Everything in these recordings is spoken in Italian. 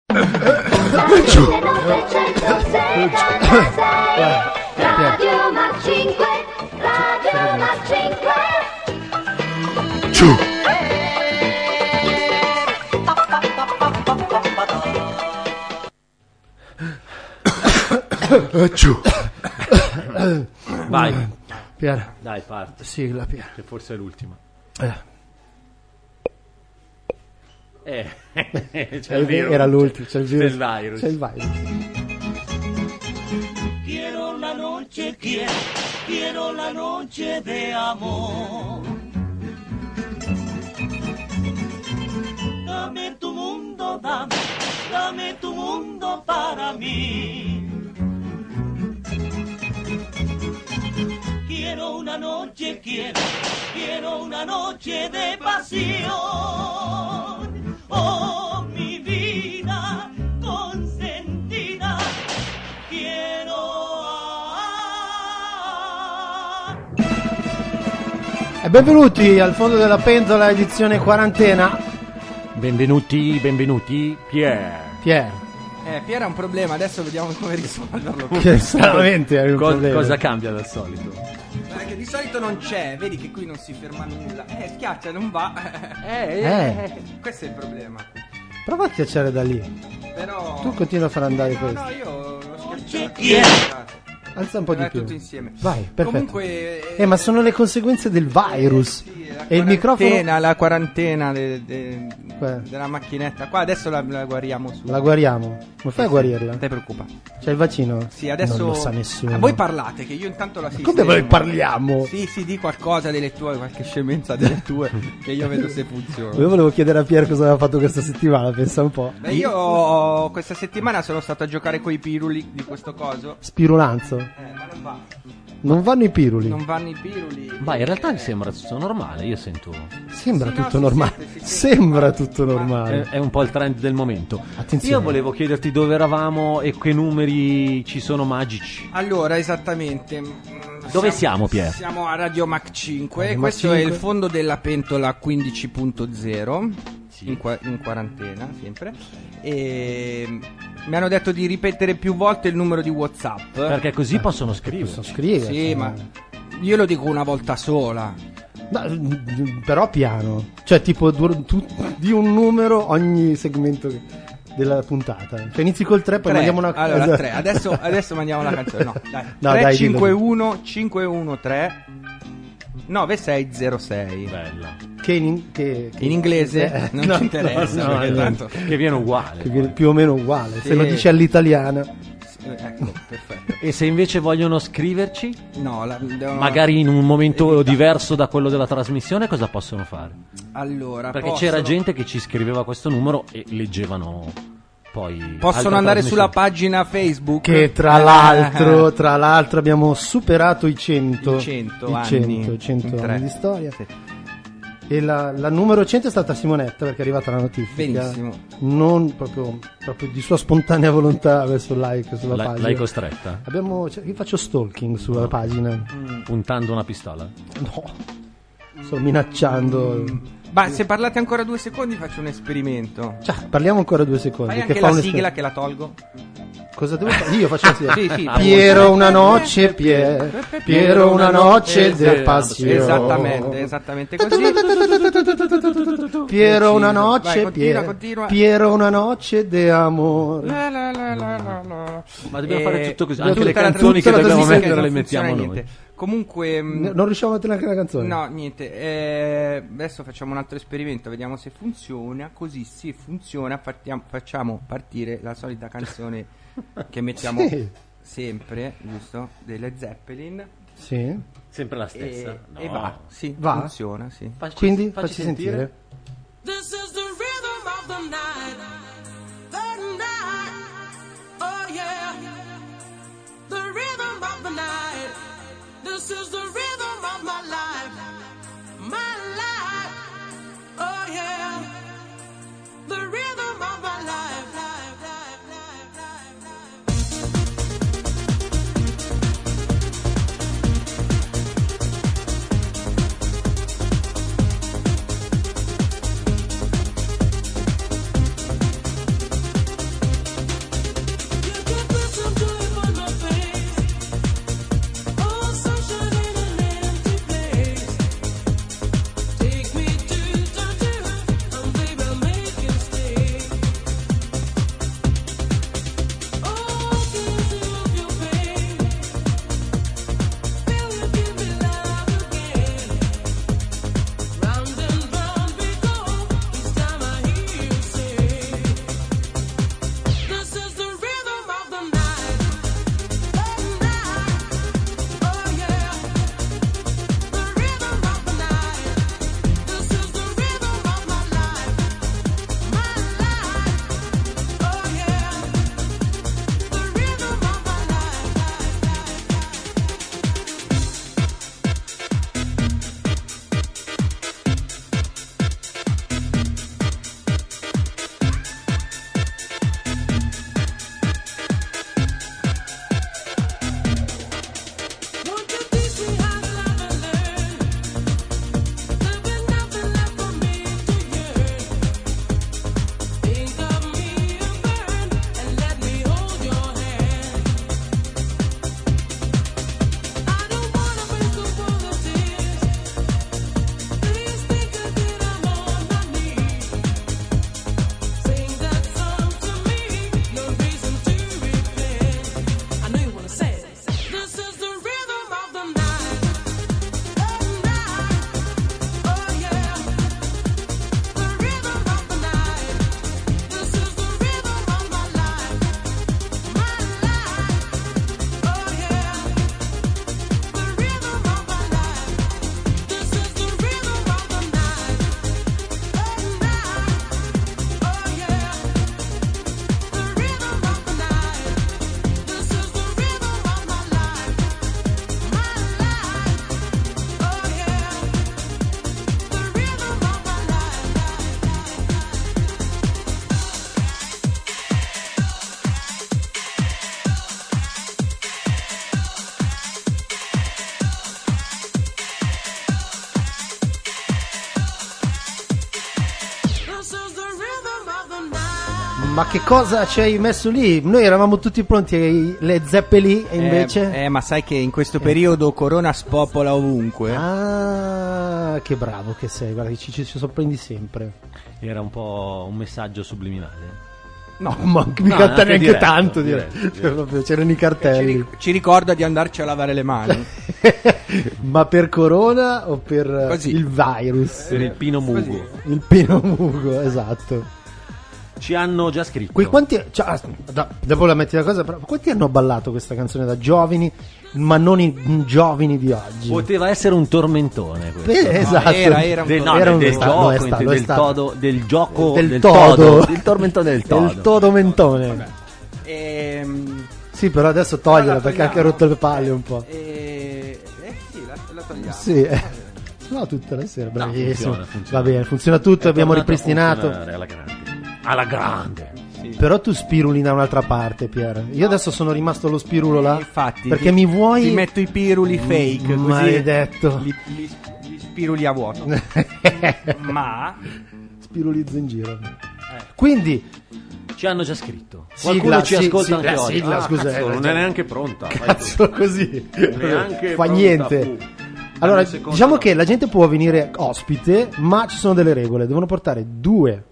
Radio Mac 5, Radio Mac 5. Vai. Pier. Dai, parte. Sigla, Pier. Che forse è l'ultima. C'è il virus. Era l'ultimo, c'è il virus. C'è il virus. Quiero la noche, quiero la noche de amor. Dame tu mundo, dame tu mundo para mí. Quiero una noche, quiero una noche de pasión. Oh, mi vida consentida, quiero. E benvenuti al fondo della pentola, edizione quarantena. Benvenuti, Pier. Pier ha un problema, adesso vediamo come risolverlo. Che stranamente è un problema. Cosa cambia dal solito? Perché di solito non c'è, vedi che qui non si ferma nulla. Schiaccia, non va. Questo è il problema. Prova a schiacciare da lì. Però. Tu continua a far andare questo. No, io lo schiaccio. Alza un po' di più. Tutto insieme. Vai, perfetto. Comunque. Ma sono le conseguenze del virus. Sì, e il microfono. La quarantena della macchinetta. Qua adesso la guariamo su. La guariamo. Come fai a guarirla? Non ti preoccupare. C'è il vaccino? Sì, adesso. Non lo sa nessuno. Voi parlate, che io intanto la sistemo. Come noi parliamo? Sì, di qualcosa delle tue, qualche scemenza delle tue, che io vedo se funziona. Io volevo chiedere a Pier cosa aveva fatto questa settimana, pensa un po'. Beh, io questa settimana sono stato a giocare coi piruli di questo coso. Spirulanzo. Ma non va. Non vanno i piruli. Non vanno i piruli. Ma in realtà mi sembra tutto normale, io sento. Sembra Sì, tutto no, normale. si sente. Sembra tutto normale. È un po' il trend del momento. Attenzione. Io volevo chiederti dove eravamo e che numeri ci sono magici. Allora, esattamente. Dove siamo, Pier? Siamo a Radio Mac 5. Radio Mac Questo 5. è il fondo della pentola 15.0. In quarantena, sempre. E mi hanno detto di ripetere più volte il numero di WhatsApp. Perché così possono scrivere. Posso scrivere. Sì, ma io lo dico una volta sola. Però piano. Cioè tipo di un numero ogni segmento della puntata. Cioè inizi col 3, poi mandiamo una Allora, cosa. 3. Adesso mandiamo la canzone. No, dai. No, 3, dai, 5-1 513 9606. Bella. Che in inglese non ci interessa, no, perché no, tanto. Che viene uguale. che viene più o meno uguale. Sì. Se lo dici all'italiana. Ecco, perfetto. E se invece vogliono scriverci, No, devono. magari in un momento diverso da quello della trasmissione, cosa possono fare? Allora, Perché c'era gente che ci scriveva questo numero e leggevano poi. Possono altre andare sulla trasmissioni. pagina Facebook. Che tra l'altro abbiamo superato i 100 I 100 i anni. 100 In tre. anni di storia. Sì. E la numero 100 è stata Simonetta, perché è arrivata la notifica. Benissimo. Non proprio di sua spontanea volontà verso il like sulla pagina. L'hai costretta? Io faccio stalking sulla pagina. Puntando una pistola? No. Sto minacciando. Ma se parlate ancora 2 secondi faccio un esperimento. Cioè, parliamo ancora 2 secondi. Fai che anche fa la un sigla che la tolgo. Cosa devo fare? Io faccio la sigla. Sì. Piero una noce, Piero una noce de passione. Esattamente così. Piero una Vai, noce, continua. Piero una noce de amore. Ma dobbiamo fare tutto così. Tutta Anche le la canzoni che traduzione dobbiamo così, mettere non le mettiamo funziona noi. niente. Comunque Non riusciamo a mettere neanche la canzone. no, niente. Adesso facciamo un altro esperimento, vediamo se funziona. Così se funziona facciamo partire la solita canzone che mettiamo Sì. sempre, giusto? Delle Zeppelin. Sì. Sempre la stessa. E va. Sì, Va? funziona, sì. Quindi facci sentire. This is the rhythm of the night. The night. Oh yeah. The rhythm of the night. This is the rhythm of my life. My life. Oh yeah. The rhythm of my life. ma che cosa ci hai messo lì? Noi eravamo tutti pronti ai Led Zeppelin e invece... ma sai che in questo periodo Corona spopola ovunque? Ah, che bravo che sei, guarda, ci sorprendi sempre. Era un po' un messaggio subliminale. No, ma mica anche neanche diretto, tanto, diretto. Cioè, proprio, c'erano i cartelli. Ci ricorda di andarci a lavare le mani. Ma per Corona o per Così. il virus? Per il Pino Mugo. Il Pino Mugo, esatto. Ci hanno già scritto. Dopo la metti la cosa, però quanti hanno ballato questa canzone da giovani, ma non i giovani di oggi? Poteva essere un tormentone questo. Esatto. Era un Del, no, Era del, del un- no, gioco, è stato, del è stato. todo, del gioco, Del del todo. todo, del tormentone del todo. Il todo mentone. Ehm, Sì, però adesso toglierla la perché ha anche togliamo. rotto le palle un po'. sì, la togliamo. Sì, no, tutta la sera, bravissimo. funziona. Va bene, funziona tutto, abbiamo Tornato a ripristinato. funzionare alla grande. Alla grande. Però tu spiruli da un'altra parte, Pier. Io adesso sono rimasto lo spirulo là. Infatti, perché mi vuoi. ti metto i piruli fake, così Maledetto. li spiruli a vuoto. Ma Spirulizzo in giro. Quindi, Ci hanno già scritto. Sigla, Qualcuno ci sì, ascolta sì, anche la oggi. sigla, scusa, cazzo, non è neanche pronta. Vai tu. cazzo, così. Neanche Fa pronta, niente. fu. Allora, Ogni secondo diciamo no. che la gente può venire ospite, ma ci sono delle regole. Devono portare 2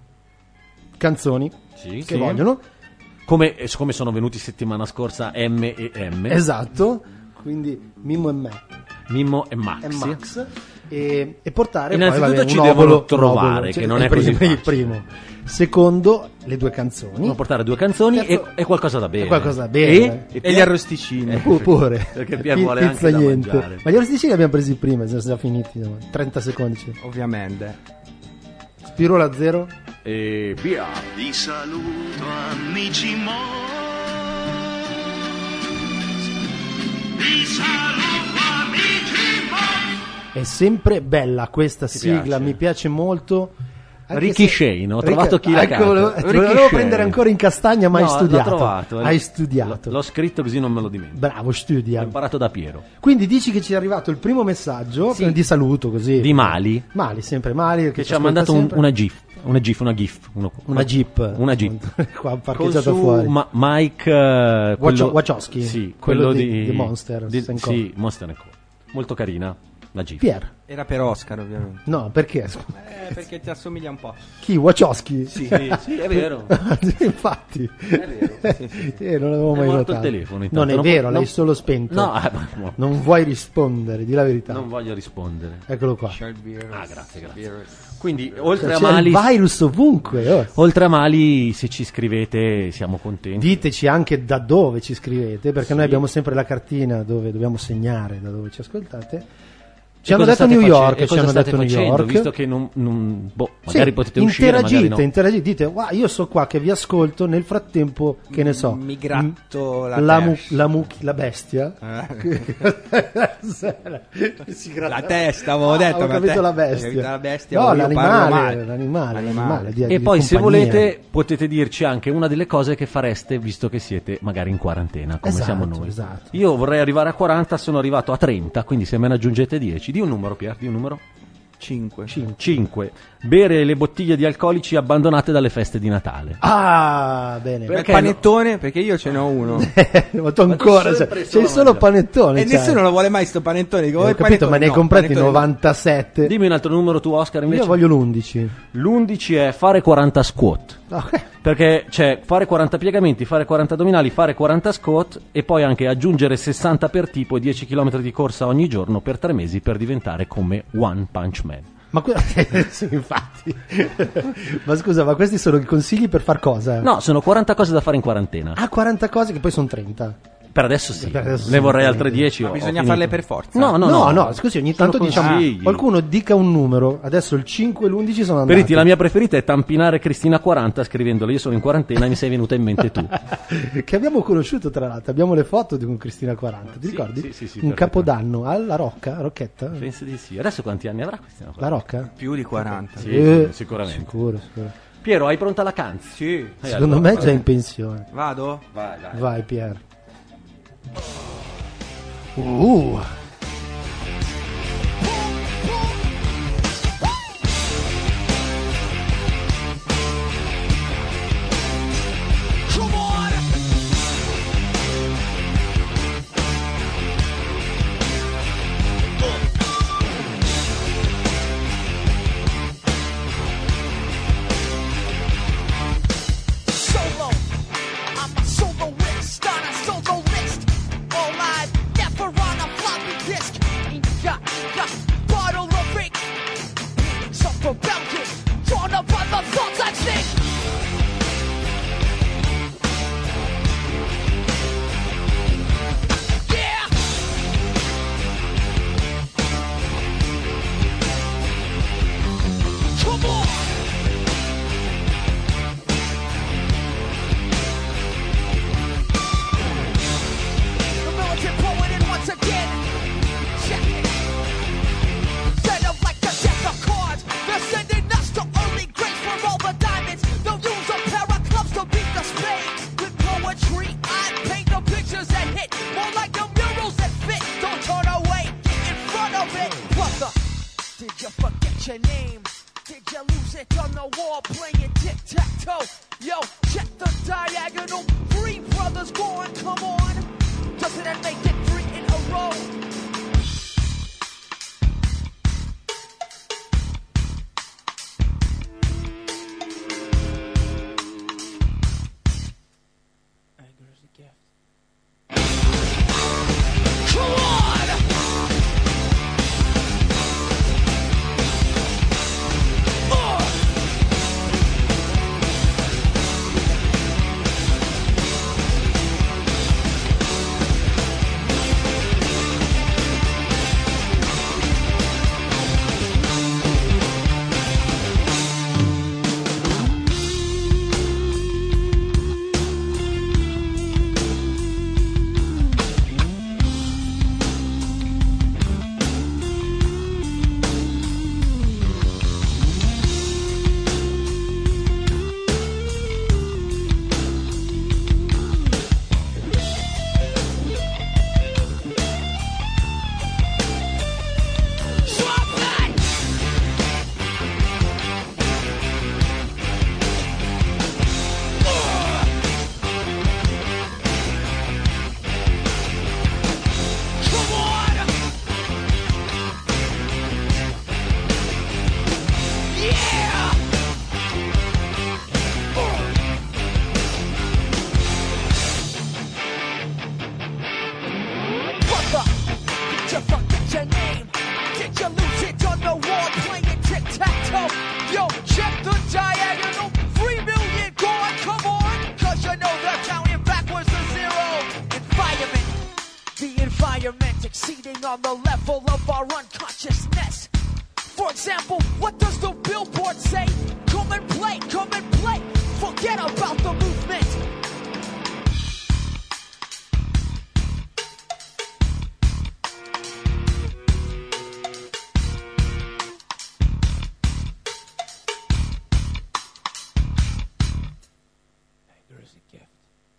canzoni Sì, che sì. vogliono. Come sono venuti settimana scorsa M e M, Esatto. Quindi Mimmo e me Mimmo e e Max. Max. E portare Innanzitutto poi, vabbè, ci un devono obolo, trovare, un obolo. che non è il così primo, il facile. primo. Secondo, le 2 canzoni. Devono portare 2 canzoni Terzo- e qualcosa da bere. E qualcosa da bere. e gli arrosticini. Pure. Perché Pier vuole anche Pizza da niente. mangiare. Ma gli arrosticini li abbiamo presi prima, sono già finiti. No? 30 secondi. Ovviamente. Spirola 0. E via. Vi saluto amici mos. Vi saluto amici mos. È sempre bella questa Ti sigla, piace? mi piace molto. Anche Ricky se- Shane, ho trovato chi la ecco, canta. volevo- Ricky volevo Shane. prendere ancora in castagna, ma No, hai studiato. L'ho trovato. Hai studiato. L'ho scritto così non me lo dimentico. Bravo, L'ho studia. imparato da Piero. Quindi dici che ci è arrivato il primo messaggio Sì. di saluto, così. Di Mali, Mali, sempre Mali. che ci ha ascolta mandato sempre. una GIF. Una GIF. Una Jeep. Una Jeep. Qua Con parcheggiata su fuori. Mike Wachowski. Sì, Quello quello di Monster and Co. Sì, Monster and Co. Molto carina la GIF. Pier. Era per Oscar, ovviamente. No, perché? Perché ti assomiglia un po'. Chi? Wachowski? Sì, è vero. Infatti. È vero. Non l'avevo È mai morto notato. il telefono, intanto. Non è Non vero, può- l'hai non- solo spento. No, no. Non vuoi rispondere, di la verità. Non voglio rispondere. Eccolo qua. Ah, grazie. Quindi, oltre a C'è Mali, il virus ovunque. Oh. oltre a Mali, se ci scrivete siamo contenti. Diteci anche da dove ci scrivete, perché noi abbiamo sempre la cartina dove dobbiamo segnare da dove ci ascoltate. Ci hanno detto New York, ci hanno detto New York. Visto che magari Sì, potete uscire, magari no. interagite, dite, "Wow, io so qua che vi ascolto, nel frattempo, che ne so, Mi gratto la la bestia. Si gratta- La testa, avevo detto. Ho ma capito te- la hai bestia. capito la bestia, No, io parlo l'animale, male. l'animale di- E di poi se compagnia. volete potete dirci anche una delle cose che fareste visto che siete magari in quarantena come Esatto, siamo noi. esatto. Io vorrei arrivare a 40, sono arrivato a 30, quindi se me ne aggiungete 10, di un numero Pier, di un numero 5. 5. Bere le bottiglie di alcolici abbandonate dalle feste di Natale. Ah, bene. Il Perché panettone, perché io ce n'ho uno. Ma tu ancora, sempre c'hai solo solo mangiare. panettone. E cioè. nessuno lo vuole mai sto panettone. Dico, Ho "Oh, capito, ma ne hai no, comprati panettone no". 97. Dimmi un altro numero tu Oscar invece. Io voglio l'11. L'11 è fare 40 squat. Perché c'è fare 40 piegamenti, fare 40 addominali, fare 40 squat e poi anche aggiungere 60 per tipo e 10 km di corsa ogni giorno per 3 mesi per diventare come One Punch Man. Ma sì, infatti. Ma scusa, ma questi sono i consigli per far cosa? No, sono 40 cose da fare in quarantena. Ah, 40 cose che poi sono 30. Per adesso sì. Per adesso ne sì, vorrei sì. altre 10. Ma ho bisogna finito. farle per forza. No, Scusi, ogni tanto Sono diciamo consigli. qualcuno dica un numero. Adesso il 5 e l'11 sono andati. Periti, la mia preferita è tampinare Cristina 40 scrivendole io sono in quarantena e mi sei venuta in mente tu. Che abbiamo conosciuto tra l'altro, abbiamo le foto di un Cristina 40, ti Sì, ricordi? sì, un perfettamente. capodanno alla Rocchetta? Penso di sì. Adesso quanti anni avrà Cristina 40? La Rocca? Più di 40. Sì, sicuramente. Sicuro. Piero, hai pronta la canzone? Sì. Secondo me è già in pensione. Vado? Vai. Vai Pier. forget your name? Did you lose it on the wall playing tic-tac-toe? Yo, check the diagonal. 3 brothers going, come on. Doesn't it make it 3 in a row? On the level of our unconsciousness. For example, what does the billboard say? Come and play, forget about the movement. Anger is a gift.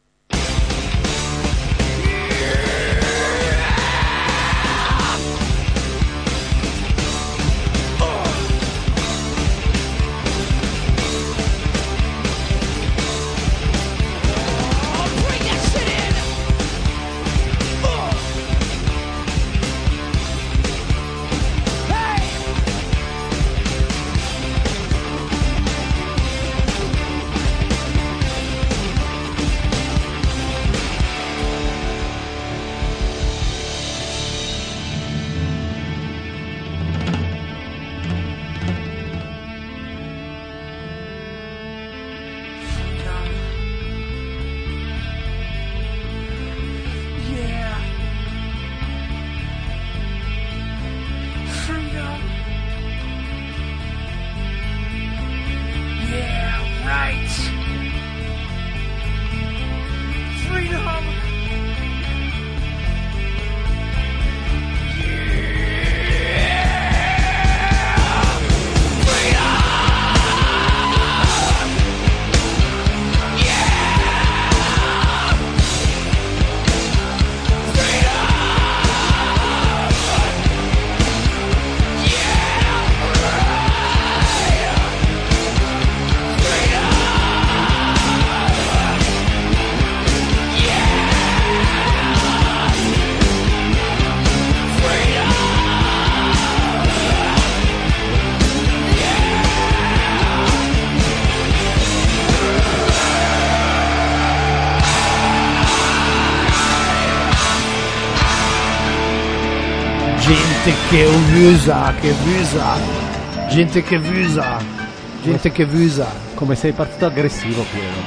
Gente che vusa. Come sei partito aggressivo,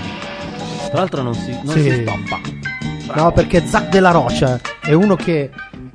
Piero. Tra l'altro non si stoppa. Bravo. No, perché Zac della Rocha è uno che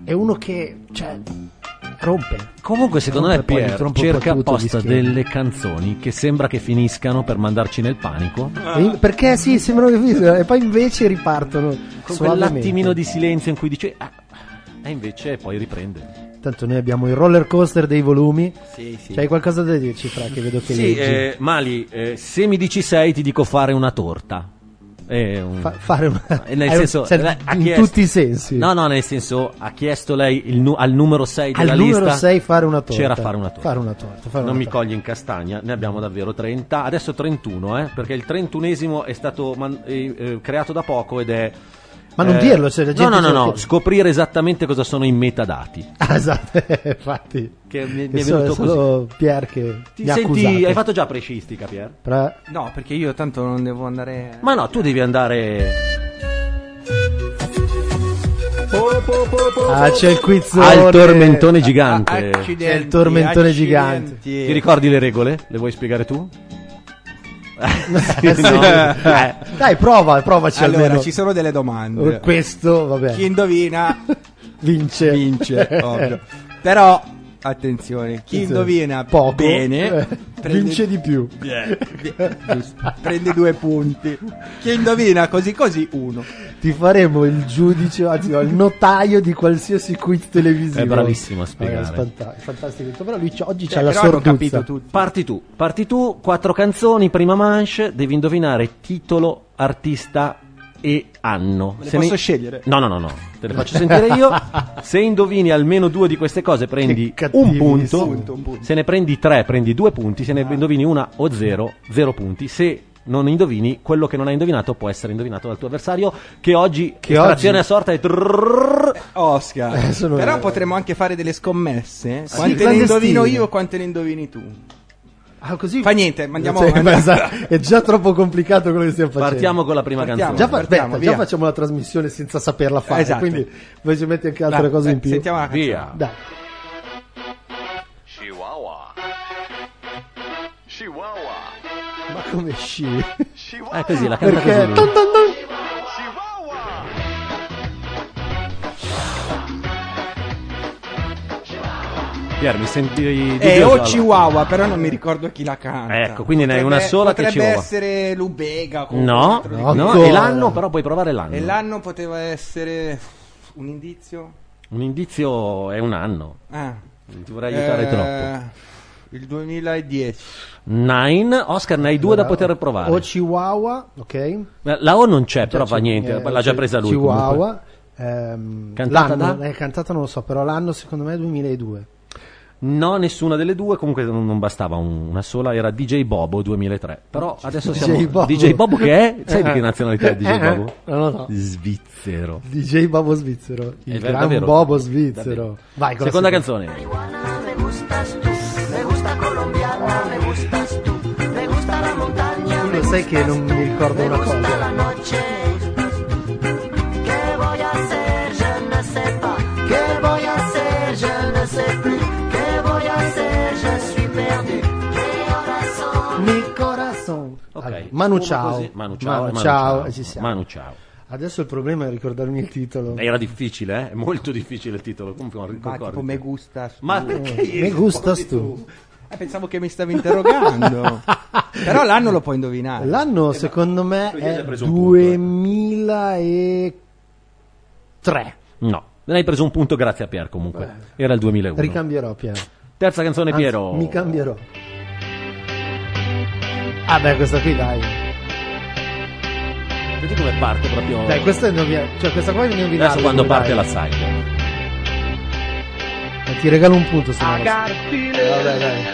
cioè rompe. Comunque secondo me Piero cerca apposta delle canzoni che sembra che finiscano per mandarci nel panico. Perché sì, sembrano che finiscano e poi invece ripartono con quell'attimino di silenzio in cui dice e invece poi riprende. Tanto noi abbiamo il roller coaster dei volumi. Sì. C'hai qualcosa da dirci, Fra, che vedo che leggi? Mali, se mi dici 6 ti dico fare una torta. Fare una... nel senso, cioè, ha in chiesto- tutti i sensi. No, nel senso, ha chiesto lei al numero 6 Al della numero lista. 6 fare una torta. C'era fare una torta. Fare una torta. Fare Non una mi torta. coglie in castagna, ne abbiamo davvero 30. Adesso 31, perché il 31esimo è stato creato da poco ed è. Ma non dirlo, cioè, la gente No, scoprire esattamente cosa sono i metadati. Ah, esatto, infatti. Che mi è Che venuto solo Pier che Ti mi ha senti, accusato. hai fatto già prescistica, Pier? No, perché io tanto non devo andare. Ma no, tu devi andare. Ah, c'è il quiz. Al tormentone gigante. Accidenti, C'è il tormentone gigante. Ti ricordi le regole? Le vuoi spiegare tu? Sì. Dai, provaci Allora, almeno. ci sono delle domande. Questo, vabbè. Chi indovina Vince. ovvio. Però, attenzione, chi Sì. indovina Poco. bene Vince di più. giusto, prende 2 punti. Chi indovina così 1. Ti faremo il giudice, anzi no, il notaio di qualsiasi quiz televisivo. È bravissimo a spiegare. È fantastico. Però lui oggi c'ha Però la hanno sorduzza. capito tutti. Parti tu, 4 canzoni, prima manche, devi indovinare titolo, artista e anno. Le posso scegliere? No, te le faccio sentire io. Se indovini almeno 2 di queste cose prendi Che cattivi un punto. sono. Se ne prendi 3 prendi 2 punti, se ne indovini una o 0 punti. Se non indovini, quello che non hai indovinato può essere indovinato dal tuo avversario, che oggi estrazione a sorta è Oscar. sono Però io. potremmo anche fare delle scommesse. Sì, Quante ne clandestine. indovino io, quante ne indovini tu? Ah, così Fa niente, mandiamo Cioè, avanti. esatto, è già troppo complicato quello che stiamo facendo. Partiamo con la prima Partiamo. canzone. Partiamo, Già via. facciamo la trasmissione senza saperla fare, Esatto. quindi voi ci metti anche altre Dai, cose in più. Sentiamo la canzone. Via. Dai. Chihuahua. Chihuahua. Ma come sci? Così la canta Perché così lui. Dun dun dun. Chihuahua. Pier, mi senti È dubbioso? o Chihuahua, però non mi ricordo chi la canta. Ecco, quindi ne hai una sola che potrebbe Chihuahua. essere Lubega. o No, qualcun altro di no, no, ancora. e l'anno però puoi provare l'anno. E l'anno poteva essere un indizio? Un indizio è un anno. Ah. Ti vorrei aiutare troppo. Il 2010. 9, Oscar, ne hai 2 da poter provare. O Chihuahua, ok. La O non c'è, però Già fa c'è, niente, l'ha già presa lui. comunque. Chihuahua. Cantata l'anno, da? cantata non lo so, però l'anno secondo me è 2002. No, nessuna delle 2, comunque non bastava una sola, era DJ Bobo 2003. Però adesso DJ siamo Bobo. DJ Bobo che è? Sai di che nazionalità è DJ Bobo? Non lo so. Svizzero. DJ Bobo svizzero. Il gran davvero? Bobo svizzero. Davvero. Vai con la Seconda seconda. canzone. Me gustas tú, me gusta colombiana, me gustas tú, me gusta la montagna, Tu lo sai che non mi ricordo me una gusta la cosa. noche. Que voy a hacer, je ne sais pas. Que voy a hacer, je ne sais plus. Que voy a hacer, je suis perdu. Mi corazón. Mi corazon. Ok. Allora, Manu Sfumo ciao. così. Manu ciao. Manu e ciao. Ci siamo. Manu ciao. Adesso il problema è ricordarmi il titolo. Era difficile, È molto difficile il titolo. Comunque non Ma ricordo. tipo me gusta. Ma perché Mi gustas tu. Pensavo che mi stavi interrogando. Però l'anno lo puoi indovinare. L'anno secondo me Quindi hai è preso un punto, 2003. No, ne hai preso un punto grazie a Pier comunque. Era il 2001. Ricambierò Piero. Terza canzone Anzi, Piero. mi cambierò. Ah beh, questa qui dai. Vedi come parte proprio. Dai, questa è cioè questa qua è indovinabile. Adesso quando dai. parte la sai. Ti regalo un punto se no. Vabbè, dai.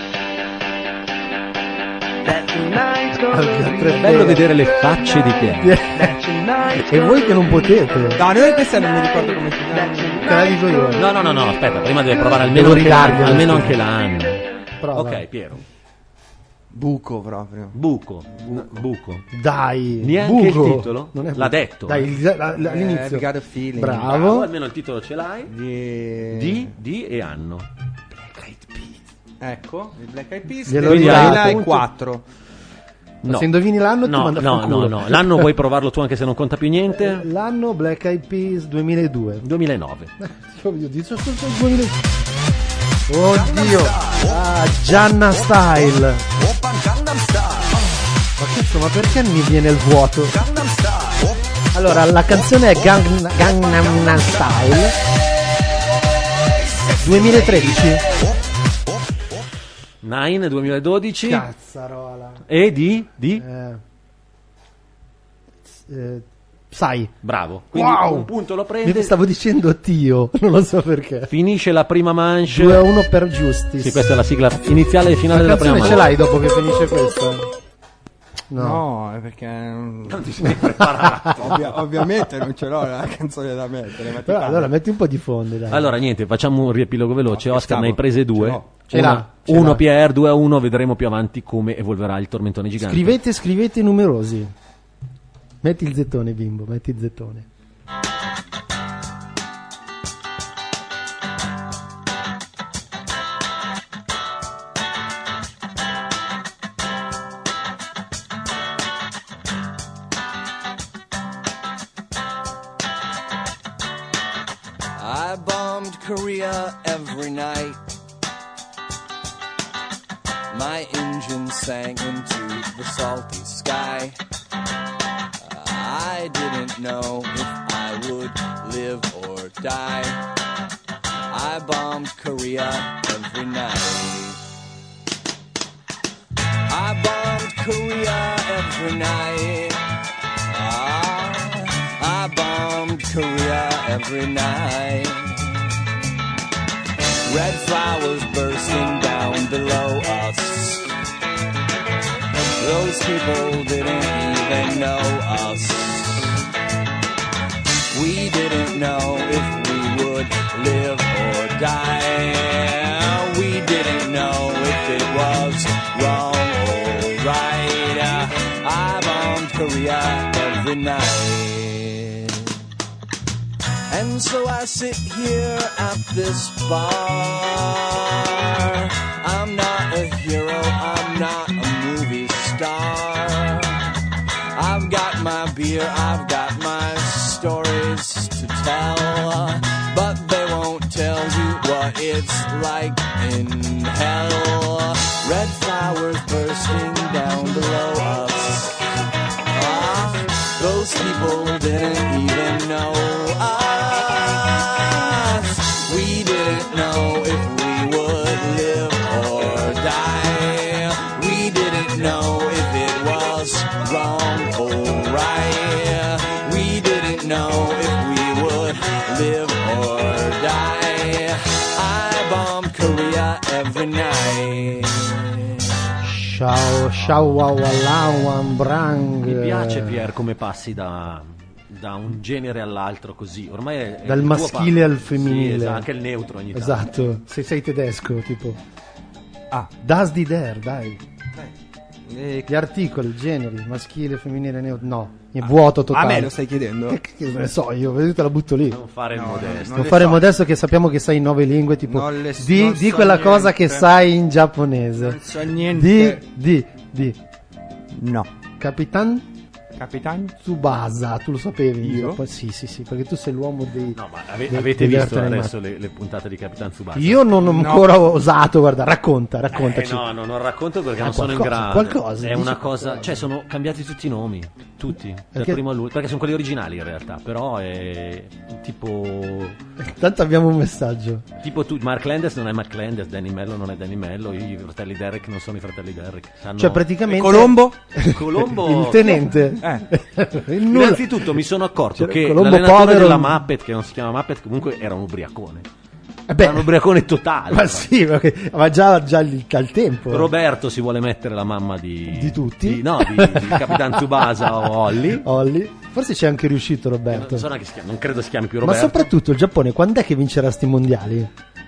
È bello vedere le facce di Pier. E voi che non potete. No, noi questa non mi ricordo come si chiama. Te la dico io. No, aspetta, prima deve provare almeno Devo ridarglielo, almeno scusa. anche l'anno. Prova. Ok, Piero. Buco proprio. Buco. Dai. Neanche Buco. il titolo? Non è L'ha buco. detto. Dai, all'inizio. Got a feeling. Bravo. Almeno il titolo ce l'hai. Di e anno. Ecco, il Black Eyed Peas Glielo del ridato. 2004. No. Se indovini l'anno ti manda a no, fanculo. no. L'anno puoi provarlo tu anche se non conta più niente. L'anno Black Eyed Peas 2002. 2009. Io dico solo 2000. Oddio. Ah, Gianna Style. Ma cazzo, ma perché mi viene il vuoto? Allora, la canzone è Gangnam Style 2013. 9 2012. Cazzarola. E di? sai. Bravo. Quindi Wow! un punto lo Mi prende. stavo dicendo Tio, non lo so perché. Finisce la prima manche. 2-1 per Justice. Sì, questa è la sigla iniziale e finale La della prima canzone ce manche. l'hai dopo che finisce questa? No. No, è perché Non ti sei preparato. ovviamente non ce l'ho la canzone da mettere. Ma ti Però parlo. allora metti un po' di fondo, dai. Allora niente, facciamo un riepilogo veloce. No, Oscar stavo- ne hai prese ce due. l'ho. Ce l'ha, ce Uno l'ha. Pierre, 2-1. Vedremo più avanti come evolverà il tormentone gigante. Scrivete numerosi. Metti il zettone, bimbo, metti il zettone. I bombed Korea every night. My engine sank into the salty sky. I didn't know if I would live or die. I bombed Korea every night. I bombed Korea every night. I bombed Korea every night. Red flowers bursting down below us. Those people didn't even know us. We didn't know if we would live or die. We didn't know if it was wrong or right. I bombed Korea every night. And so I sit here at this bar. I'm not a hero, I'm not a movie star. I've got my beer, I've got my stories to tell, but they won't tell you what it's like in hell. Red flowers bursting down below us. Those people didn't even know us. We didn't know if we would live or die. We didn't know if it was wrong or right. We didn't know if we would live or die. I bombed Korea every night. Ciao, wow, wow, brang. Mi piace Pierre come passi da un genere all'altro così. Ormai è Dal il tuo maschile al Sì, femminile. esatto, anche il neutro ogni tanto. Esatto, se sei tedesco, tipo. Ah. Das die der, dai. Gli articoli, generi, maschile, femminile, neutro. No, è vuoto A totale. me lo stai chiedendo? Che ne so io, te la butto lì. Non fare il modesto. Non fare il modesto che sappiamo che sai 9 lingue, tipo Non le- di non so quella cosa niente. che sai in giapponese. Non so niente. Di No. Capitan Capitano? Tsubasa, tu lo sapevi? Io? Sì, perché tu sei l'uomo dei... No, ma dei- avete degli visto cartoni adesso le puntate di Capitan Tsubasa? Io non ho ancora osato, guarda, raccontaci. No, non racconto perché non sono in qualcosa, grado. qualcosa, È dici una cosa, qualcosa. cioè sono cambiati tutti i nomi, tutti, dal Perché- primo all'ultimo, perché sono quelli originali in realtà, però è tipo Tanto abbiamo un messaggio. tu, Mark Landers non è Mark Landers, Danny Mello non è Danny Mello, i fratelli Derek non sono i fratelli Derek. Sanno... Cioè praticamente... Colombo? Colombo Il tenente. Il nulla. Innanzitutto mi sono accorto C'era che Colombo l'allenatore povero- della Muppet, che non si chiama Muppet, comunque era un ubriacone. Beh, Era un ubriacone totale. ma sì, ma già al tempo. Roberto si vuole mettere la mamma di tutti? di Capitan Tsubasa o Holly. Olli. Forse c'è anche riuscito Roberto. Non so neanche non credo si chiami più Ma Roberto. soprattutto il Giappone, quando è che vincerà sti mondiali?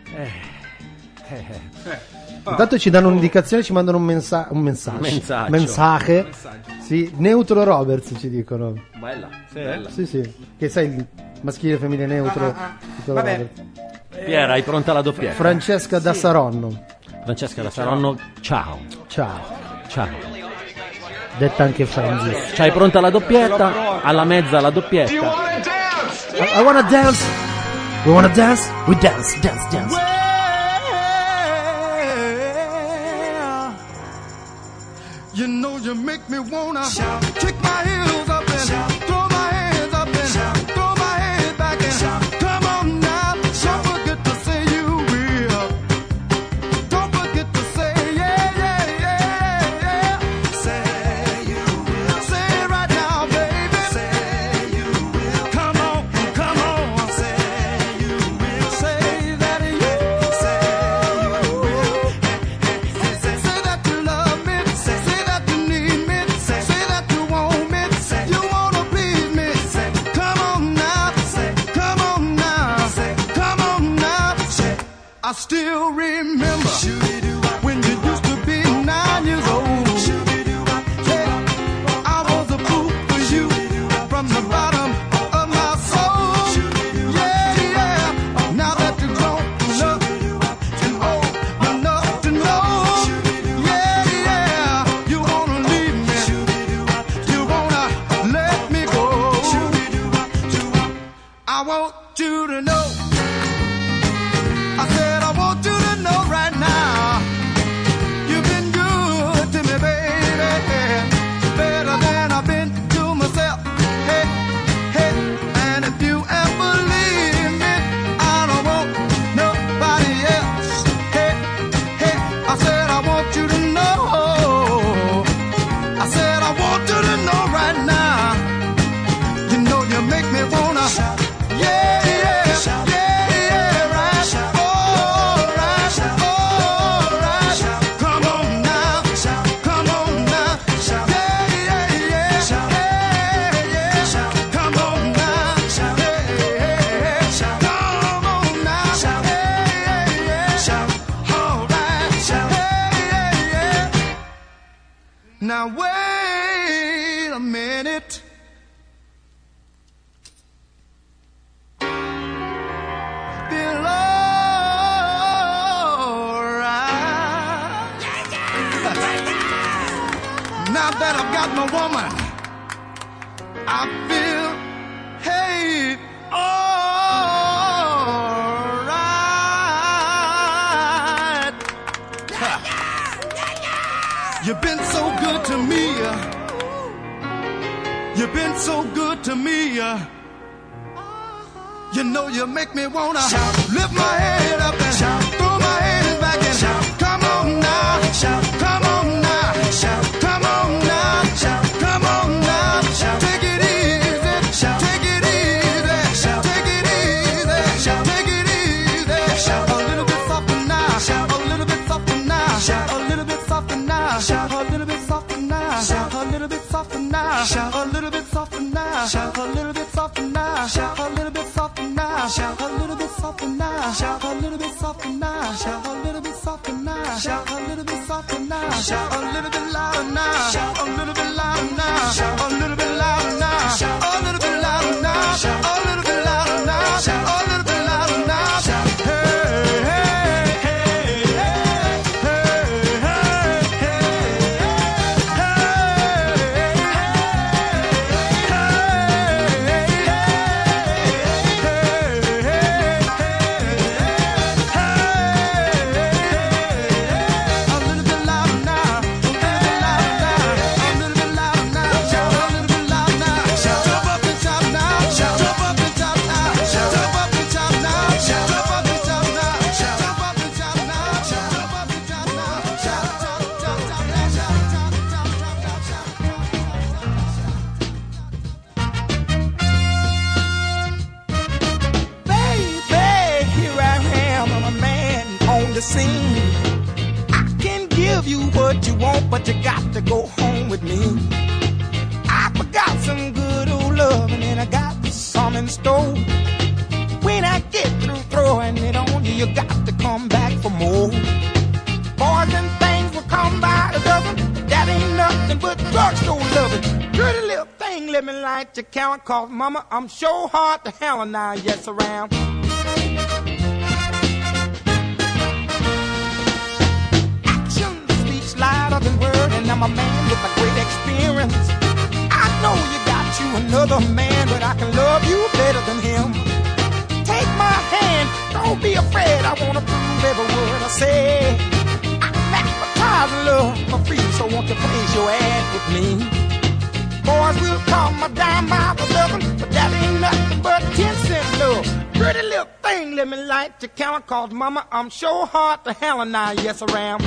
Intanto ci danno un'indicazione, ci mandano un messaggio. Mensaggio. Sì, neutro Roberts ci dicono. Bella, bella. Sì. Che sai il maschile, femminile, neutro. Titolo Vabbè. Roberts. Piera, hai pronta la doppietta? Francesca da Saronno. Francesca da Saronno, ciao. Ciao. Detta anche Franzi. C'hai pronta la doppietta? Alla mezza la doppietta. I wanna dance. We wanna dance. We dance. You know you make me wanna kick my heels up and throw my hands up and throw my head back and come on now. Don't forget to say you will. Don't forget to say yeah. Say you will. Say it right now, baby. Say still remember when you used to be 9 years old. Hey, I was a fool for you from the bottom of my soul. Yeah, yeah. Now that you're grown enough and old enough to know. Yeah, yeah. You wanna leave me. You wanna let me go. I want you to know. I said I want you to know right now. You've been good to me, baby. Better than I've been to myself. Hey, hey. And if you ever leave me, I don't want nobody else. Hey, hey. I said I want you to know. I said I want you to know right now. You know you make me wanna. Yeah, yeah, yeah, yeah, right. All right, all right. Come on now, come on now. Yeah, yeah, yeah, yeah, yeah. Come on now, yeah, yeah, come on now, yeah, yeah, yeah. All right, yeah, yeah, yeah. Now wait a minute. Feel alright. Now that I've got my woman, I feel, hey, alright. You've been so good to me. You've been so good to me. You know you make me wanna lift my head up and throw my head back and come on now, come on now, come on now, come on now. Take it easy, take it easy, take it easy, take it easy. A little bit softer now, a little bit softer now, a little bit softer now, a little bit softer now, a little bit softer now, a little bit softer now, a little bit softer now, a little bit softer now, a little bit softer now, a little bit softer now, a little bit softer now, a little bit softer now, a little bit louder now, a little bit louder now, a little bit louder now, a little bit louder now, a little bit louder now, a little bit louder now. Hey, hey, hey, hey, scene. I can give you what you want, but you got to go home with me. I forgot some good old loving and I got some in store. When I get through throwing it on you, you got to come back for more. Boys and things will come by the dozen. That ain't nothing but drugstore loving. Pretty little thing, let me light your count, cause mama, I'm sure hard to handle now, yes around. Action speaks louder than word, and I'm a man with a great experience. I know you got you another man, but I can love you better than him. Take my hand, don't be afraid, I wanna prove every word I say. I'm advertising love for free, so won't you place your ad with me? Boys will call my dime by the dozen, but that ain't nothing but 10-cent love. Pretty little thing, let me light your count, cause mama, I'm sure hard to handle now, yes around.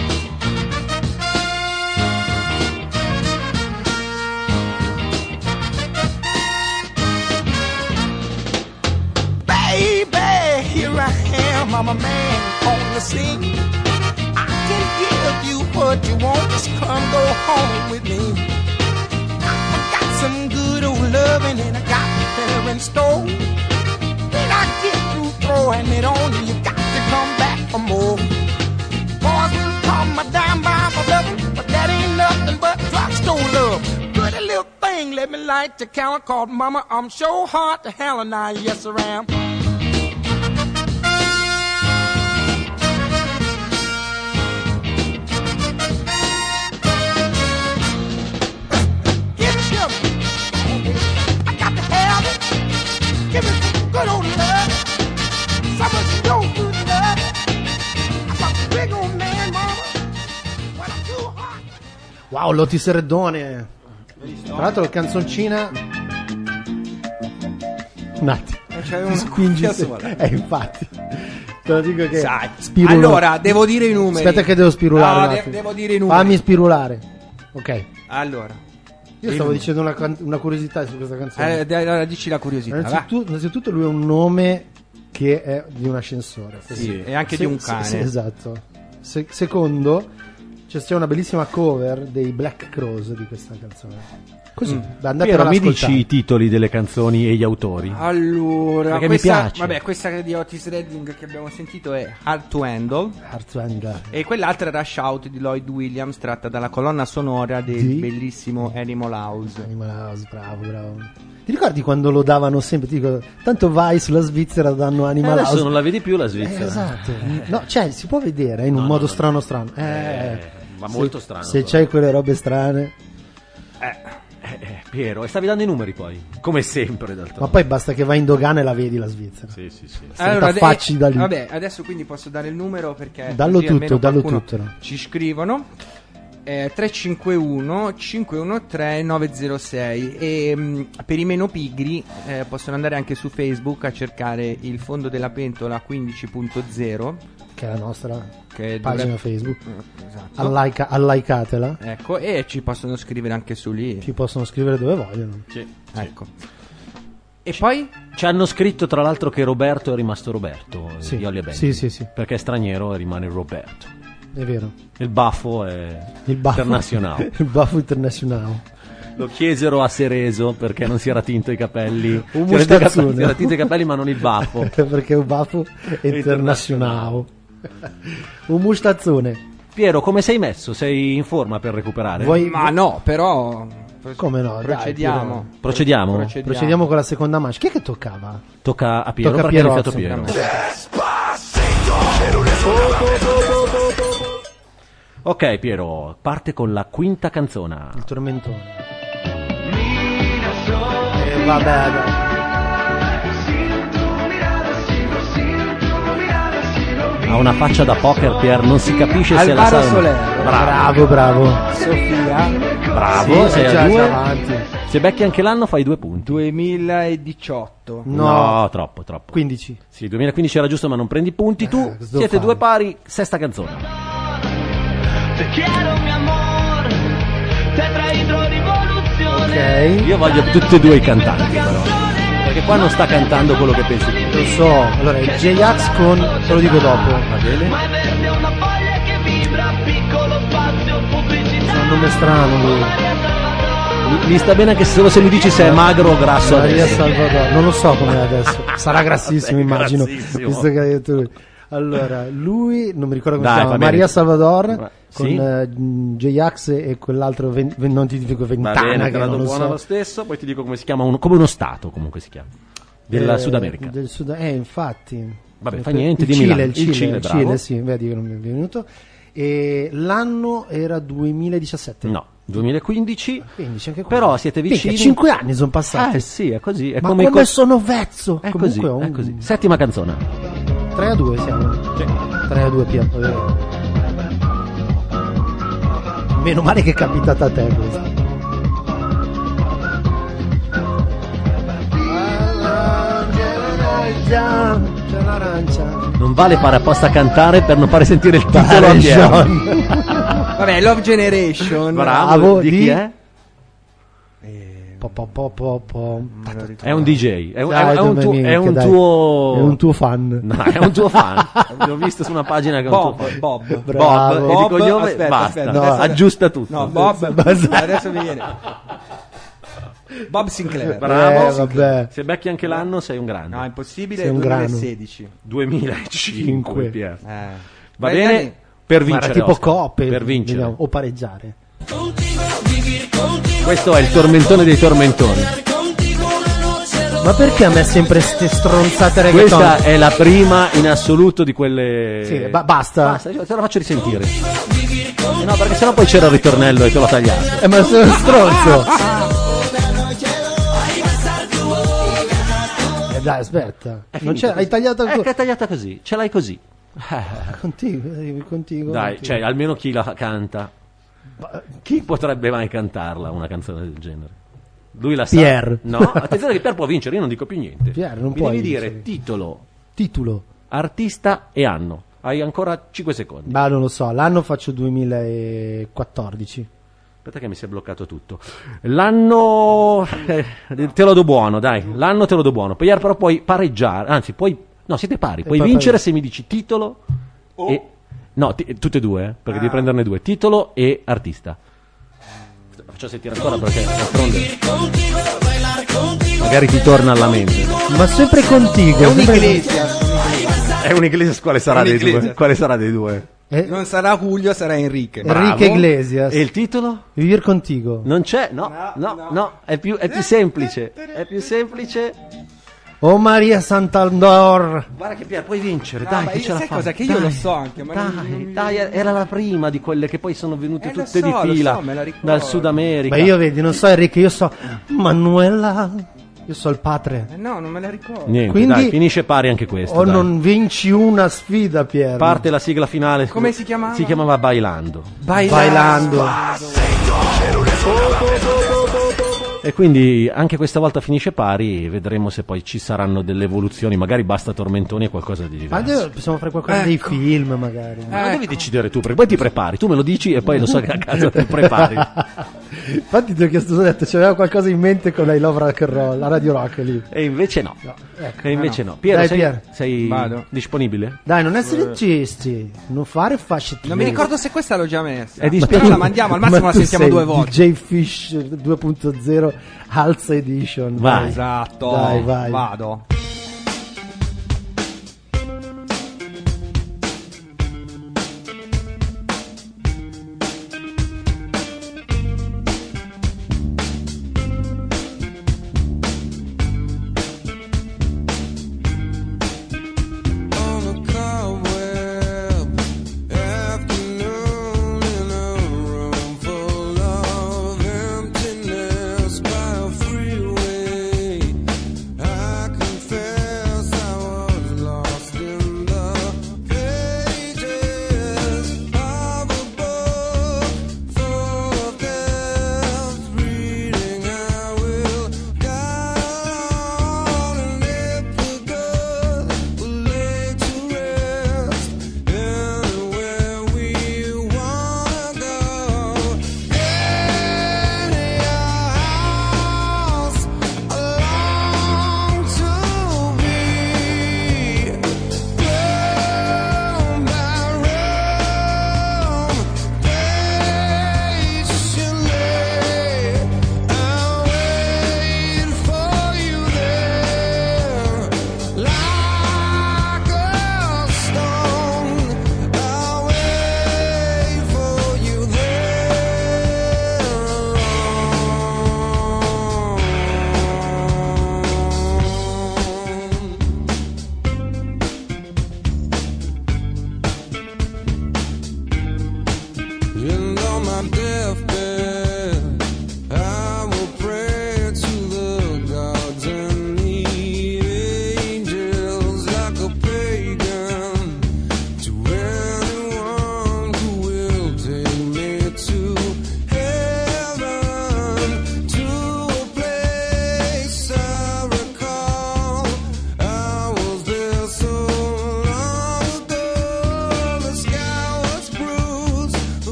Baby, here I am, I'm a man on the scene. I can give you what you want, just come go home with me. I got some good old loving and I got better in store. When I get through throwing it on you, you got to come back let me light the count called Mama. I'm so hard to hell and I, yes I am. It's him. I got to have it. Give me some good old love. Some of your good love. I'm a big old man, Mama. When I'm too hot. Wow, l'Otis Reddone. Tra l'altro la canzoncina. Un attimo. C'è Ti una spingi cuffia se- sola. infatti. Te lo dico che Sai. spirulo. Allora, devo dire i numeri. Aspetta che devo spirulare. No, un attimo. devo dire i numeri. Fammi spirulare. Ok. Allora. Io stavo dicendo una curiosità su questa canzone. Allora, dici la curiosità. va. Innanzitutto lui ha un nome che è di un ascensore. Sì, e anche di un cane. Sì, esatto. Secondo, c'è una bellissima cover dei Black Crowes di questa canzone. Così, andatela Piero, ad mi ascoltare. dici i titoli delle canzoni e gli autori? Allora, Perché questa, mi piace. Vabbè, questa di Otis Redding che abbiamo sentito è Hard to Handle. Hard to Handle. E quell'altra era Shout di Lloyd Williams, tratta dalla colonna sonora del Di? bellissimo Animal House. Animal House, bravo. Ti ricordi quando lo davano sempre? Ti dico, tanto vai sulla Svizzera, danno Animal Adesso House. non la vedi più la Svizzera. Esatto. No, cioè, si può vedere in un modo strano. Ma molto strano. Se c'hai quelle robe strane. Piero, e stavi dando i numeri poi, come sempre d'altronde. Ma poi basta che vai in dogana e la vedi la Svizzera. Sì. Allora, t'affacci da lì. Vabbè, adesso quindi posso dare il numero perché Dallo così tutto, almeno dallo qualcuno tutto, no? ci scrivono. 351 513 906 e per i meno pigri possono andare anche su Facebook a cercare il fondo della pentola 15.0, Che è la nostra che pagina dovrebbe- Facebook. Esatto. Allaicatela. Ecco, e ci possono scrivere anche su lì. Ci possono scrivere dove vogliono. Ecco. E poi? Ci hanno scritto tra l'altro che Roberto è rimasto Roberto Sì. di Ollie Benti. Sì. Perché è straniero e rimane Roberto. È vero. Il baffo è Il baffo internazionale. Il baffo internazionale. Lo chiesero a Cereso perché non si era tinto i capelli. Un Si era tinto i mustazzone. si era tinto i capelli ma non il baffo. Perché è un baffo internazionale. Un mustazzone. Piero, come sei messo? Sei in forma per recuperare? Ma no, però Come no? Dai, procediamo. Procediamo? Procediamo con la seconda manche. Chi è che toccava? Tocca a Piero Tocca a perché ha Pierozzo. iniziato Piero. Ok Piero, parte con la quinta canzona. Il tormentone. Vabbè, dai. Ha una faccia da poker, Pier, non si capisce se la Alvaro sa. Soler. Bravo. Sofia. Bravo, Sì, sei già a due. avanti. Se becchi anche l'anno fai 2 punti. 2018. No. Troppo. 15. Sì, 2015 era giusto ma non prendi punti tu. cosa devo Siete fare? due pari, sesta canzone. Te quiero mi amor, te traído rivoluzione. Ok. Io voglio tutti e due i cantanti però. Perché qua non sta cantando quello che pensi tu. Lo so. Allora, il J-Ax con... Te lo dico dopo. Va bene? Ma è verde una foglia che vibra, piccolo spazio, pubblicità. È un nome strano lui. Mi sta bene anche solo se mi dici se è magro o grasso Maria adesso. Salvador. Non lo so com'è adesso. Sarà grassissimo, Vabbè, immagino. grassissimo. Visto che hai detto lui. Allora, lui, non mi ricordo come Dai, si chiama, va bene. Maria Salvador Sì? con J-Ax e quell'altro, non ti dico Va Ventana, bene, che te la non do lo buona so. lo stesso, poi ti dico come si chiama, come uno stato comunque si chiama. Del Sud America. Del Sud, infatti. Vabbè, fa niente, il dimmi Cile, là. il Cile, bravo. sì, vedi che non mi è venuto. E l'anno era 2017. No, 2015. 15 anche quello. Però siete vicini. 5 anni sono passati. Sì, è così. È Ma come, come sono vezzo. è Comunque così, ho un- è così. Settima canzone. 3-2 siamo. 3-2 Pier. Meno male che è capitata a te questa. C'è l'arancia. Non vale fare apposta a cantare per non fare sentire il titolo a Piero. Vabbè, Love Generation. Bravo, di chi è? È un DJ, è un tuo È un tuo fan. No, è un tuo fan. L'ho visto su una pagina che è un tuo fan. Bob. Bravo. Bob, e di cognome aspetta, basta. aspetta, No, adesso- aggiusta tutto. No, Bob. Adesso mi viene. Bob Sinclair. Bravo. vabbè. Se becchi anche l'anno sei un grande. No, è impossibile. Sei un grano. 2016. 2005, Pier. Va Vai, bene? Dani. Per Ma era vincere tipo Oscar. coppe. Per vincere. vediamo, o pareggiare. Contigo, vivir contigo Questo è il tormentone dei tormentoni. Ma perché a me sempre ste stronzate reggaeton? Questa è la prima in assoluto di quelle. Sì, basta. Basta, te la faccio risentire. No, perché sennò poi c'era il ritornello e te l'ho tagliato. Ma sono stronzo. Dai, aspetta. Non c'è, hai tagliato È tagliata così, ce l'hai così. Contigo. Dai, cioè, almeno chi la canta. Chi potrebbe mai cantarla una canzone del genere? Lui la sa. Pierre. No, attenzione che Pierre può vincere, io non dico più niente. Pierre, non Mi puoi devi vincere. dire titolo, Titolo. artista e anno. Hai ancora 5 secondi. Ma non lo so, l'anno faccio 2014. Aspetta che mi si è bloccato tutto. L'anno te lo do buono, dai. L'anno te lo do buono. Pierre però puoi pareggiare, anzi puoi. No, siete pari. Puoi poi vincere pari. se mi dici titolo e. No, tutte e due, perché devi prenderne due. Titolo e artista. Faccio sentire ancora perché d'altronde magari ti torna alla mente. Ma sempre contigo. È un sempre- Iglesias. È un Iglesias, quale sarà È un dei due? Iglesias. Quale sarà dei due? Non sarà Julio, sarà Enrique. Enrique Iglesias. E il titolo? Vivir contigo. Non c'è? No, è più semplice. È più semplice. Oh Maria Sant'Andor. Guarda che Pier, puoi vincere, No, dai, ma che io- ce la sai fai. cosa? Che io Dai, lo so anche, ma dai, era la prima di quelle che poi sono venute lo tutte so, di lo fila so, me la ricordo. dal Sud America. Ma io vedi, non so Enrique, io so Manuela. Io so il padre. No, non me la ricordo. Niente, Quindi- dai, finisce pari anche questo. O dai. non vinci una sfida, Pier. Parte la sigla finale. Come si chiamava? Si chiamava Bailando. Bailando. E quindi anche questa volta finisce pari. Vedremo se poi ci saranno delle evoluzioni. Magari basta Tormentoni e qualcosa di Ma diverso. noi possiamo fare qualcosa dei film, magari. Ma devi decidere tu, perché poi ti prepari. Tu me lo dici e poi lo so che a casa ti prepari. Infatti ti ho chiesto, ho detto, c'aveva qualcosa in mente con I Love Rock and Roll, la Radio Rock lì. E invece no. ecco. E invece no. Piero, Dai, sei, Pier. sei Vado. disponibile? Dai, non essere registi, non fare fasce. Non mi ricordo se questa l'ho già messa. È dispiaciuto. Però la mandiamo, al massimo la sentiamo 2 volte. DJ Fish 2.0 Alza Edition. Vai. Esatto. Dai, vai. Vado. On a cobweb afternoon in a room full of emptiness by a freeway, I confess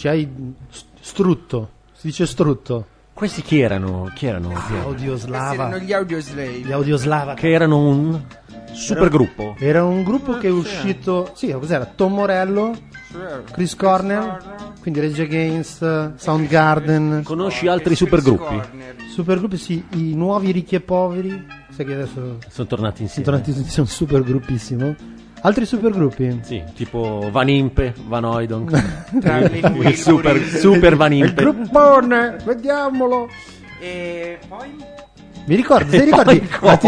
C'hai strutto, si dice strutto. Questi chi erano? Audioslava. Erano gli Audioslave. Gli Audioslava. Che erano un super gruppo. Era un gruppo che è uscito. Sì, cos'era? Tom Morello, Chris Cornell, quindi Rage Against, Soundgarden. Conosci altri supergruppi? Supergruppi, sì, i nuovi ricchi e poveri. Sai che adesso Sono tornati insieme. sono un supergruppissimo. Altri supergruppi? Sì, tipo Van Impe, Van Oydonk. Il super Van Il Impe. gruppone, vediamolo. E poi? Mi ricordi? Ti ricordi?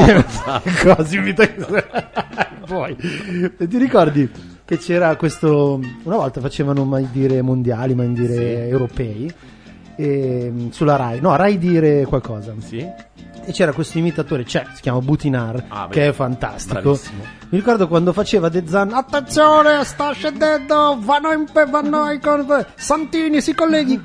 Poi ti ricordi che c'era questo? Una volta facevano mai dire mondiali, mai dire europei sulla Rai. No, Rai dire qualcosa. Sì. E c'era questo imitatore, si chiama Butinar, che è fantastico. Bravissimo. Mi ricordo quando faceva The Zan, attenzione, sta scendendo, Van Oyck, Santini, si colleghi.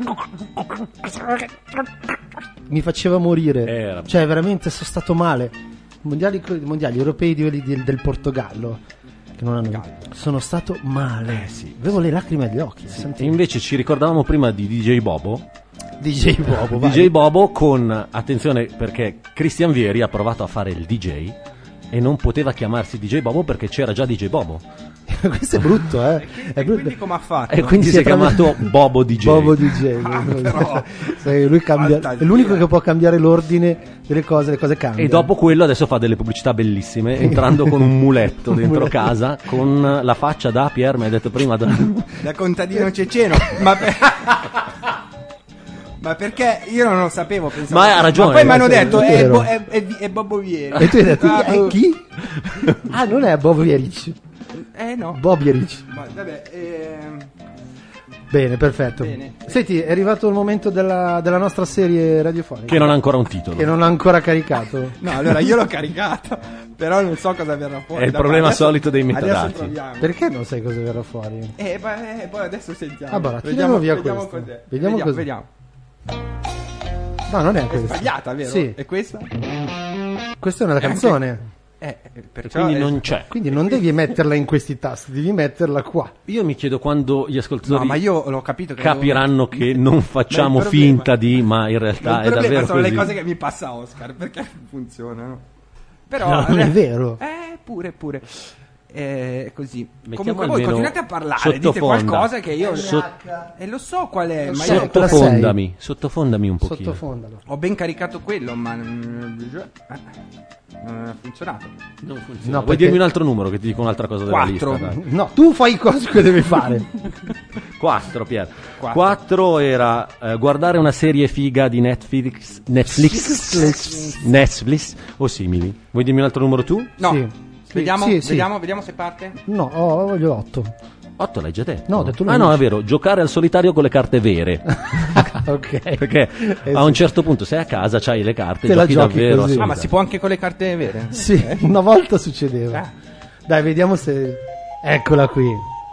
Mi faceva morire. Cioè, veramente sono stato male. Mondiali europei di quelli del Portogallo, che non hanno vinto. Sono stato male. Sì. Avevo le lacrime agli occhi. E invece ci ricordavamo prima di DJ Bobo. DJ Bobo, vai. DJ Bobo con, attenzione, perché Christian Vieri ha provato a fare il DJ e non poteva chiamarsi DJ Bobo perché c'era già DJ Bobo. Questo è brutto, eh? E quindi come ha fatto? E quindi si è chiamato Bobo DJ. Bobo DJ. Sai, lui cambia, è l'unico che può cambiare l'ordine delle cose, le cose cambiano. E dopo quello adesso fa delle pubblicità bellissime, entrando con un muletto dentro casa, con la faccia da Pier, mi hai detto prima, da contadino ceceno. Ma perché io non lo sapevo, pensavo. Ma ha ragione. Ma poi mi hanno detto vero. è Bobo Vieri. E tu hai detto è chi? Ah, non è Bob Vieric. No. Bob Vieric. Vabbè, Bene, perfetto. Bene. Senti, è arrivato il momento della nostra serie radiofonica. che non ha ancora un titolo. Che non ha ancora caricato. No, allora io l'ho caricato, però non so cosa verrà fuori. È il problema solito dei metadati. Proviamo. Perché non sai cosa verrà fuori? Poi adesso sentiamo. Ah, guarda, tiriamo via questo. Cos'è. Vediamo cos'è. Vediamo. No, non è È questa. sbagliata, vero? Sì. E questa? Questa è una canzone. Perciò Quindi non c'è. Quindi non devi metterla in questi tasti, devi metterla qua. Io mi chiedo quando gli ascoltatori No, ma io l'ho capito che capiranno che non facciamo Ma il problema- finta di, ma in realtà è davvero sono così. le cose che mi passa Oscar, perché funzionano. Però No, non è vero. Pure. Così. Mettiamo Comunque voi almeno continuate a parlare, dite sottofonda. qualcosa che io e lo so qual è, ma io Sottofondami un pochino. Sottofondalo. ho ben caricato quello, ma non ha funzionato. Non funziona. No, Vuoi perché- dirmi un altro numero che ti dico un'altra cosa della 4. lista? Dai. No, tu fai cose che devi fare. 4, Pier. 4 era guardare una serie figa di Netflix o simili. Vuoi dirmi un altro numero tu? No. Sì. Vediamo, Sì, sì. vediamo se parte. No, voglio 8. 8 l'hai già detto. No, ho detto no, l'11. è vero, giocare al solitario con le carte vere. Ok. Perché a sì. un certo punto sei a casa, c'hai le carte, Te la giochi giochi davvero. così. a Ah, ma solitario. si può anche con le carte vere? Sì, una volta succedeva. Dai, vediamo se... Eccola qui.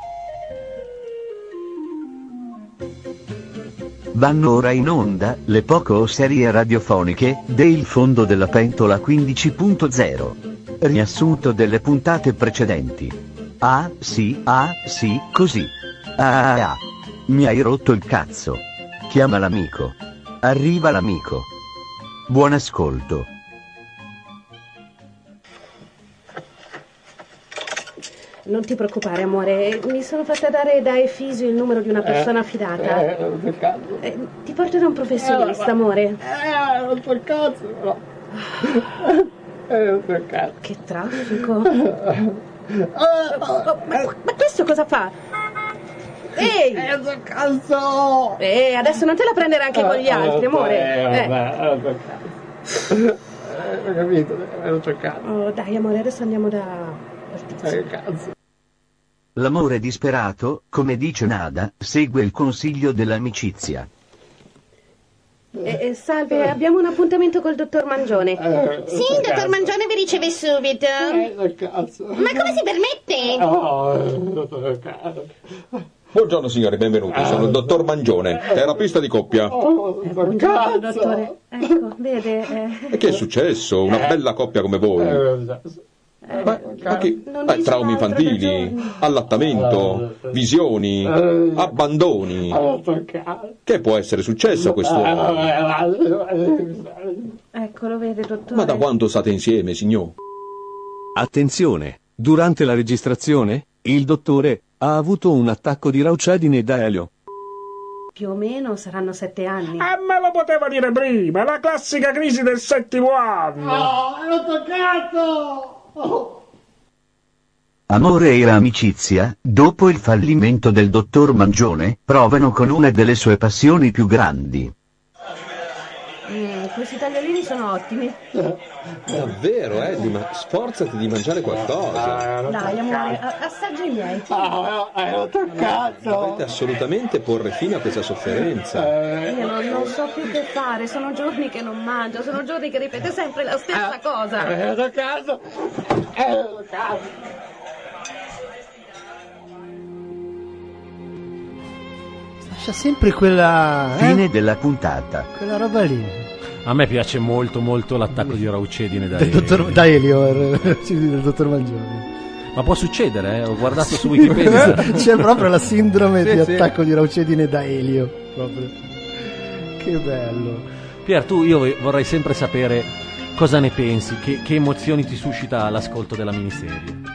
Vanno ora in onda le poco serie radiofoniche del fondo della pentola 15.0. Riassunto delle puntate precedenti. Ah sì, così. Ah. Mi hai rotto il cazzo. Chiama l'amico. Arriva l'amico. Buon ascolto. Non ti preoccupare, amore, mi sono fatta dare da Efisio il numero di una persona affidata. Ti porto da un professionista, amore. Non so cazzo, no. Che traffico. Ma questo cosa fa? Ehi! Cazzo! Adesso non te la prendere anche con gli altri, amore. Ho capito, ero toccato. Oh, dai, amore, adesso andiamo da... Cazzo. L'amore disperato, come dice Nada, segue il consiglio dell'amicizia. Salve, abbiamo un appuntamento col dottor Mangione. Sì, il dottor Mangione vi riceve subito. Cazzo. Ma come si permette? Buongiorno signori, benvenuti. Sono il dottor Mangione, terapista di coppia. Buongiorno, dottore. Ecco, vede... E che è successo? Una bella coppia come voi. Traumi infantili, allattamento, visioni, abbandoni. Che può essere successo a quest'uomo? Ecco, lo vede, dottore. Ma da quanto state insieme, signor? Attenzione! Durante la registrazione, il dottore ha avuto un attacco di raucedine da elio. Più o meno saranno 7 anni. Me lo poteva dire prima, è la classica crisi del 7° anno. L'ho toccato! Amore e amicizia, dopo il fallimento del dottor Mangione, provano con una delle sue passioni più grandi. Questi tagliolini sono ottimi. Davvero, Eddie, ma sforzati di mangiare qualcosa. Dai, amore, assaggia i miei. L'ho toccato! Dovete assolutamente porre fine a questa sofferenza. Io non so più che fare, sono giorni che non mangio, sono giorni che ripete sempre la stessa cosa. L'ho toccato! Lascia sempre quella... Fine della puntata. Quella roba lì. A me piace molto molto l'attacco di raucedine da Elio, del dottor Mangione. Ma può succedere, ho guardato su Wikipedia. C'è proprio la sindrome Sì, di sì. attacco di raucedine da Elio. Proprio. Che bello. Pier, io vorrei sempre sapere cosa ne pensi, che emozioni ti suscita l'ascolto della miniserie.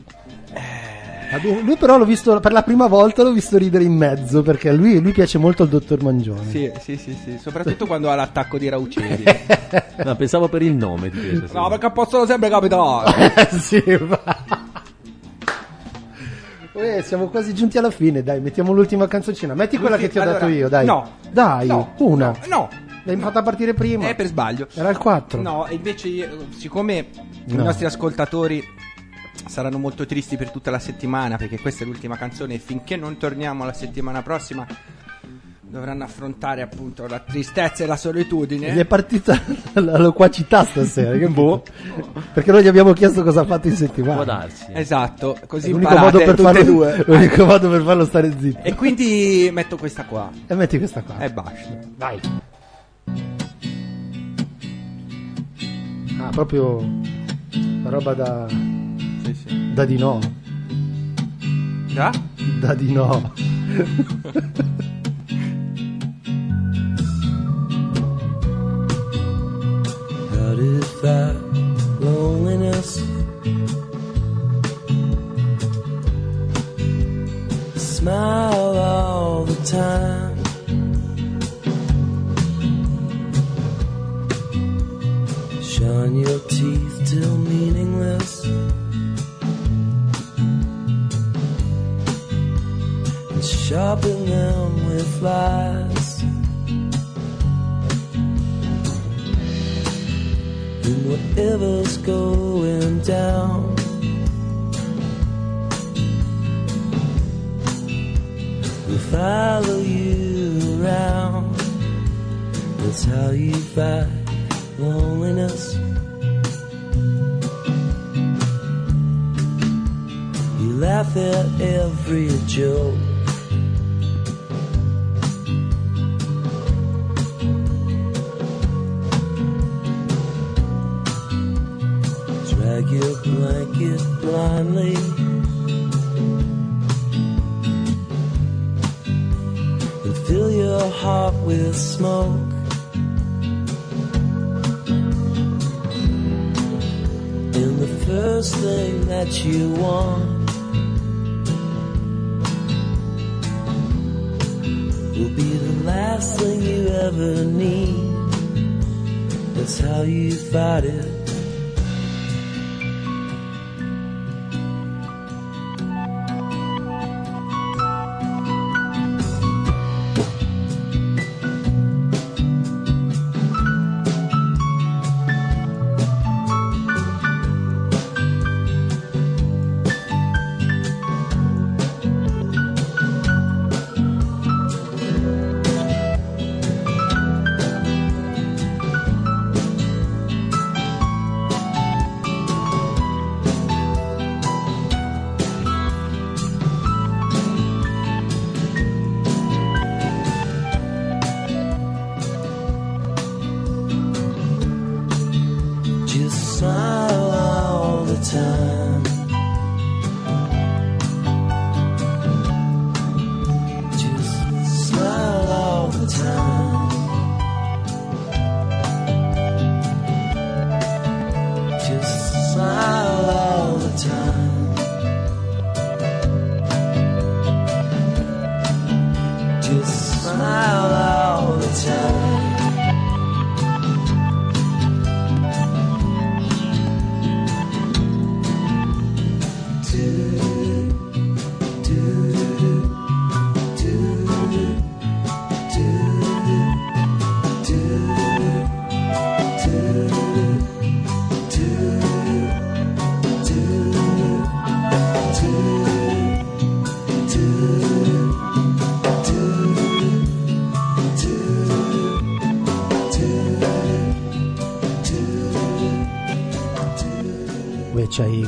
Lui però l'ho visto per la prima volta, l'ho visto ridere in mezzo, perché a lui piace molto il dottor Mangione. Sì, soprattutto quando ha l'attacco di raucedine. No, pensavo per il nome di questo. No, perché possono sempre capitare. Sì, siamo quasi giunti alla fine, dai, mettiamo l'ultima canzoncina. Metti quella che ti ho dato io, dai. No. Dai, una. No. L'hai fatta partire prima. Per sbaglio. Era il 4. No, e invece siccome i nostri ascoltatori saranno molto tristi per tutta la settimana, perché questa è l'ultima canzone e finché non torniamo la settimana prossima dovranno affrontare appunto la tristezza e la solitudine. Gli è partita la loquacità stasera, che perché noi gli abbiamo chiesto cosa ha fatto in settimana. Può darsi. Esatto, così l'unico modo per tutte e due. L'unico modo per farlo stare zitto. E quindi metto questa qua. E metti questa qua. E basta. Vai. Proprio roba da... Sì. Da di no. Da? Da di no. How to fight loneliness? Smile all the time. Shine your teeth till meaningless. And sharpen them with lies. And whatever's going down, we'll follow you around. That's how you fight loneliness. You laugh at every joke. Drag your blanket blindly. And fill your heart with smoke. And the first thing that you want will be the last thing you ever need. That's how you fight it.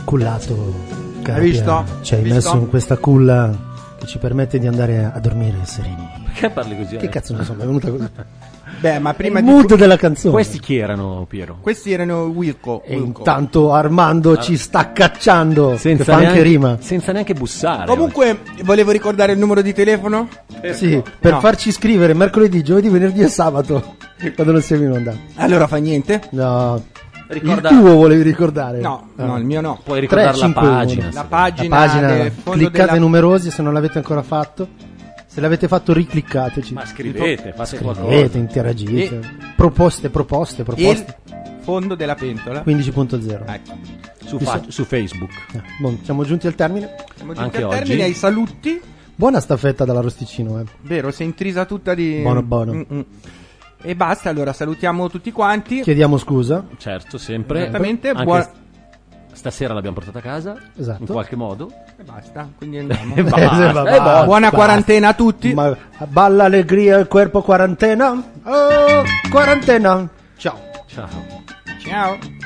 cullato, Carapia. Hai visto? Ci hai Visto? messo in questa culla che ci permette di andare a dormire sereni. Perché parli così? Che cazzo ne so, mi è venuta così. Beh, ma prima Il di mood della canzone. Questi chi erano, Piero? Questi erano Wilco. E intanto Armando ci sta cacciando, che fa neanche, anche rima. senza neanche bussare. Comunque, volevo ricordare il numero di telefono? Sì, per No. farci scrivere mercoledì, giovedì, venerdì e sabato quando non siamo in onda. Allora fa niente? No. Ricorda- Il tuo volevi ricordare? No, no, il mio no. Puoi ricordare 3, la 5, pagina. 1. La pagina, La pagina, del fondo cliccate della... numerosi se non l'avete ancora fatto. Se l'avete fatto, ricliccateci. Ma scrivete, fate qualcosa. Scrivete, interagite. Proposte. Il fondo della pentola. 15.0. Ecco. Su Facebook. Bon, siamo giunti al termine. Siamo giunti Anche al termine, oggi. ai saluti. Buona staffetta dall'Arrosticino, Vero, si è intrisa tutta di... Buono. Mm-mm. E basta, allora salutiamo tutti quanti. Chiediamo scusa. Certo, sempre. Esattamente, Anche stasera l'abbiamo portata a casa. Esatto. In qualche modo. E basta, quindi andiamo. E basta. Buona quarantena a tutti. Ma balla allegria il corpo quarantena. Oh, quarantena. Ciao. Ciao. Ciao.